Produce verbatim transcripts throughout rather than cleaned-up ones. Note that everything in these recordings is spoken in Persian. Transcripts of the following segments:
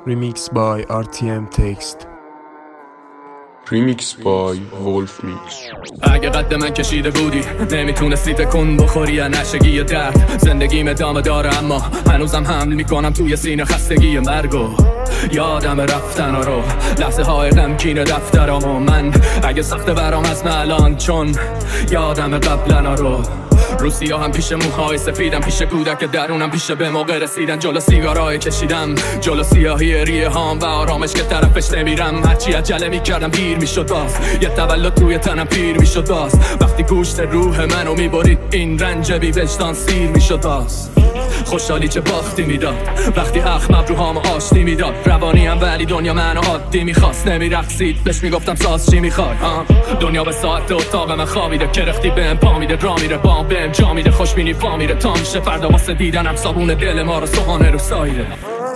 Remix by آر تی ام Text. Remix by Wolf Mix. اگه قد من کشیده بودی نمیتونستی تکون بخوری یا نشگی یا درد. زندگیم ادامه داره اما هنوزم حمل میکنم توی سینه خستگی مرگو. یادم رفتن ها رو لحظه های غمگین دفترامو. من اگه سخته برام از الان چون یادم قبلنا رو. روسیا هم پیش موهای سفیدم، پیش کودک درونم، پیش به موقع رسیدن جلو سیگارای کشیدم، جلو سیاهی ریه هام و آرامش که طرفش نمیرم. هرچی عجله میکردم دیر میشد باز، یه تولد توی تنم پیر میشد باز. وقتی گوشت روح منو میبرید این رنج بی وجدان سیر میشد باز. خوشحالی چه باختی میداد وقتی اخم ابروهامو آشتی میداد. روانی هم ولی دنیا منو عادی میخواست. نمیرقصید بهش میگفتم ساز چی میخوای. دنیا به ساعت اتاق من خوابیده، کرختی بهم پا میده، را میره بام بهم جا میده، خوشبینی فا میره تا میشه فردا واسه دیدنم صابون دل ما رو سوهانه رو سایره.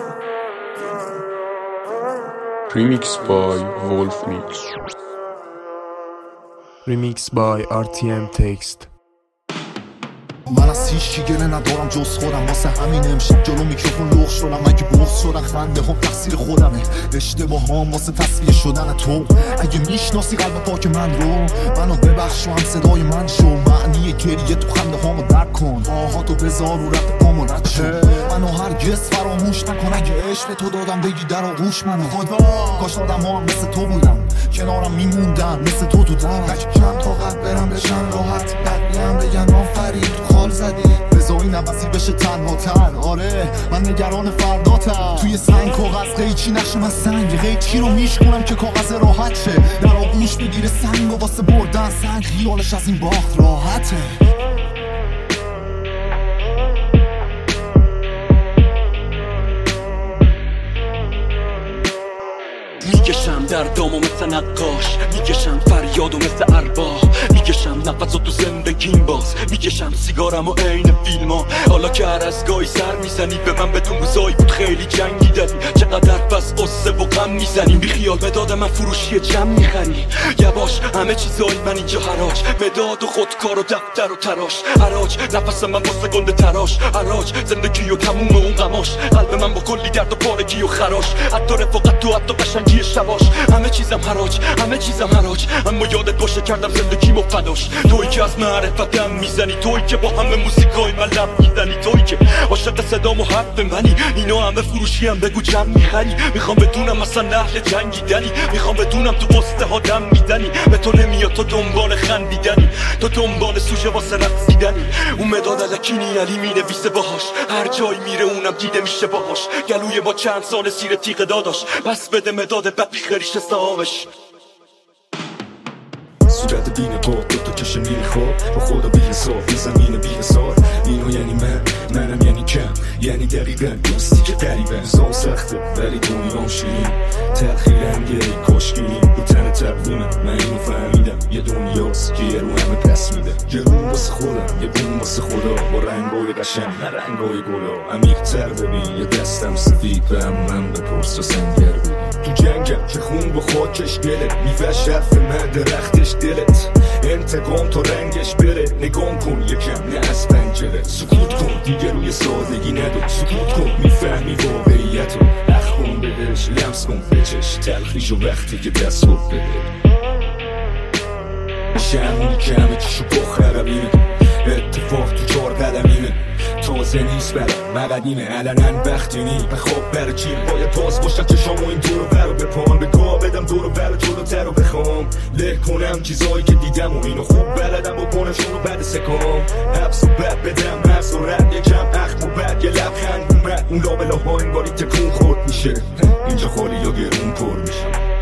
Remix by Wolf Mix. Remix by آر تی ام Text. من از هیچ گله ندارم جز خودم، واسه همین امشب جلو میکروفون لغ شدم. من که بغض شدن خنده هم تقصیر خودمه، اشتباه هم واسه تصویه شدن تو. اگه میشناسی قلب پاک من رو منو ببخش و هم صدای من شو. معنی گریه تو خنده هامو درک کن، آهاتو بذار رو رد پامو رد شو. منو هرگز فراموش نکن اگه عشق تو دادم بگی در آغوش منو. خدا کاش آدم ها هم مثل تو بودم، کنارم میموندن مثل تو تو درم. چند تا قد برم بشن راحت، بقیم بگن آفرین تو خال زدی. بذاری نفسی بشه تنها تر، آره من نگران فرداتم. توی سنگ کاغذ قیچی نقش من سنگ، قیچی رو میشکنم که کاغذ راحت شه. در آغوش بگیره سنگ و واسه بردن سنگ، خیالش از این باخت راحته. میکشم دردامو مثل نقاش، میکشم فریادو مثل ارباح، میکشم نفسو تو زندگیم باز، میکشم سیگارمو عین فیلما. حالا که هر از گاهی سر میزنی به من به تو موزایی بود خیلی جنگیدنی. چقدر پس قصه و غم میزنیم، بی خیال مداد من فروشی جمع میخری. یواش همه چیزای من اینجا حراج، مداد و خودکار و دفتر و تراش. حراج نفس من واسه گنده تراش، حراج زندگی و تموم اون غماش. قلب من با کلی درد و پارگی و خراش، حتی رفاقت و حتی قشنگی شباش. همه چیزم حراج، همه چیزم حراج، اما یادت باشه کردم زندگیمو فداش. تویی که از معرفتم میزنی، تویی که با همه موسیقای من لب میزنی، تویی که عاشق صدام و حرف منی. اینا همه فروشی هم بگو جمع میخری. میخوام بدونم مثلا اهل جنگیدنی، میخوام بدونم تو قصه ها دم میدنی. به تو نمیاد تو دنبال خندیدنی، تو دنبال سوژه واسه رقصیدنی. اون مداد الکینی علی مینویسه باهاش، هر جایی میره اونم دیده میشه باهاش. گلوی با چند سال سیر تیغ داداش، بس بده مداد بد بیخریش حسابش. صورت بین پا دو تا کشه میری خواب، با خدا بی حساب بی زمین بی حساب. اینو یعنی من، منم یعنی کم، یعنی دقیقا دوستی که قریبه. زام سخته ولی دنیام شیرین، تلخی رنگه ای کاشگیرین. رو تن تقویمه من اینو فهمیدم، یه دنیاست که یه رو همه پس میده. یه روم واسه خودم، یه بوم واسه خدا، با رنگای قشنگ نه رنگای گلا. عمیق تر ببین یه دستم سفید به هم من بپرس و سنگر ببین. تو جنگم که خون با خاکش گله، میوه شرف من درختش دلت. انتقام تا رنگش بره، نگام کن یکم نه از پنجره. سکوت کن دیگه روی سادگی ندو، سکوت کن میفهمی واقعیت رو. اخ کن بهش، لمس کن بچش تلخیشو وقتی که دست رو بده. شمونی که همه چیشو بخربینه، اتفاق تو چار قدمینه. تازه نیست برم مقدیمه، علنن وقتی نی بخواب بر چیم. باید باز باشم که شما این دورو برو بپام، به گاه بدم دورو برو جلو تر رو بخوام. له کنم چیزایی که دیدم و اینو خوب بلدم و کنم شونو بعد سکام. حبس و بد بدم حبس و رد یکم اخم و بد یه لبخند اومد. اون لابلا ها انگاری تکون خورد میشه، اینجا خالی یا گرون پر میشه.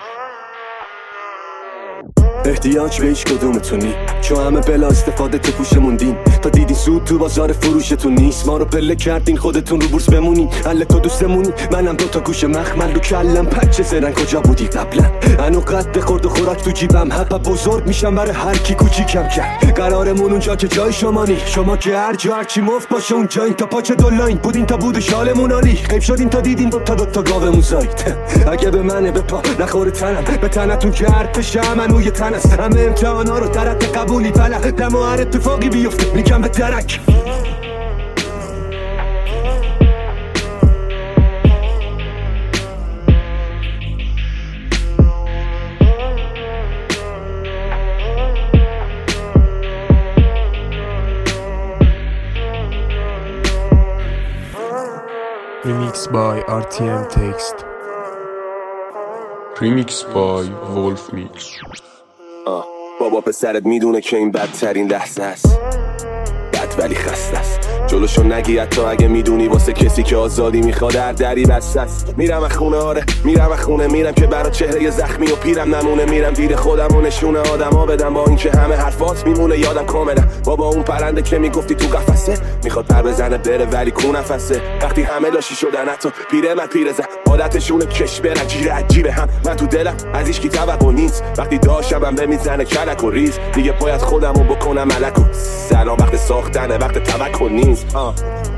احتیاج به هیچ کدومتونی، چون همه بلا استفاده تو پوش موندین. تا دیدین سود تو بازار فروشتون نیست، ما رو پله کردین خودتون رو بورس بمونین. حل تو دوستمونی، منم دوتا گوش مخمل رو کلم. پچه زرن کجا بودی قبلا؟ انو قد خورد و خوراک تو جیبم، حبا بزرگ میشم برای هر کی کوچیکم کرد. قرارمون اونجا که جای شما نی، شما که هر جا هرچی مفت باشه اونجا. این تا پاچه دولاین بودین تا بود شالمون عالی. غیب شدین تا دیدین دوتا دوتا گاومون زایید. اگه به منه به پا نخوره تنم، به تنتون که ارتشم منوی تن است. همه امتحانا رو درت قبولی بله، دم و هر اتفاقی بیفته میگم به درک. Remix by آر تی ام Text. Remix by Wolf Mix. آه. بابا پسرت میدونه که این بدترین لحظه است، بد ولی خسته است. جلوشو نگی حتی اگه میدونی واسه کسی که آزادی میخواد در دری بسته است. میرم از خونه، آره میرم از خونه، میرم که برا چهره زخمی و پیرم نمونه. میرم دید خودم و نشونه آدما بدم، با اینکه همه حرفات میمونه یادم کاملا. بابا اون پرنده که میگفتی تو قفسه میخواد پر بزنه بره ولی کو نفسه. وقتی همه لاشی شدن حتی پیرمرد پیرزن عادتشونه کش برن جیره عجیبه هم. من تو دلم از هیچ کی توقع نیست، وقتی داشتم به میزنه کلک و ریز. دیگه باید خودمو بکنم ملک و سلام. وقت ساختنه وقت توکل نیست. آه.